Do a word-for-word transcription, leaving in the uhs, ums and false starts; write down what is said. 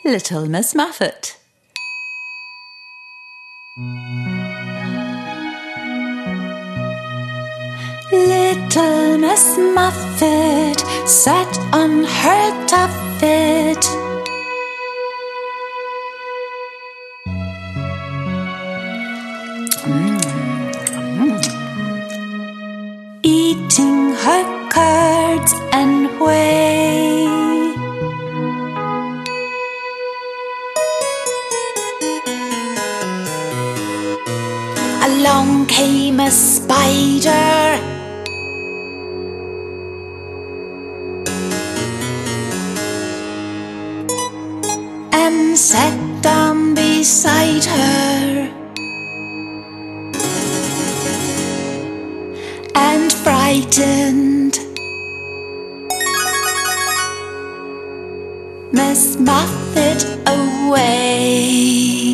Little Miss Muffet. Little Miss Muffet sat on her tuffet. Mm. Eating her curds and whey. Along came a spider. And sat down beside her. And frightened Miss Muffet away.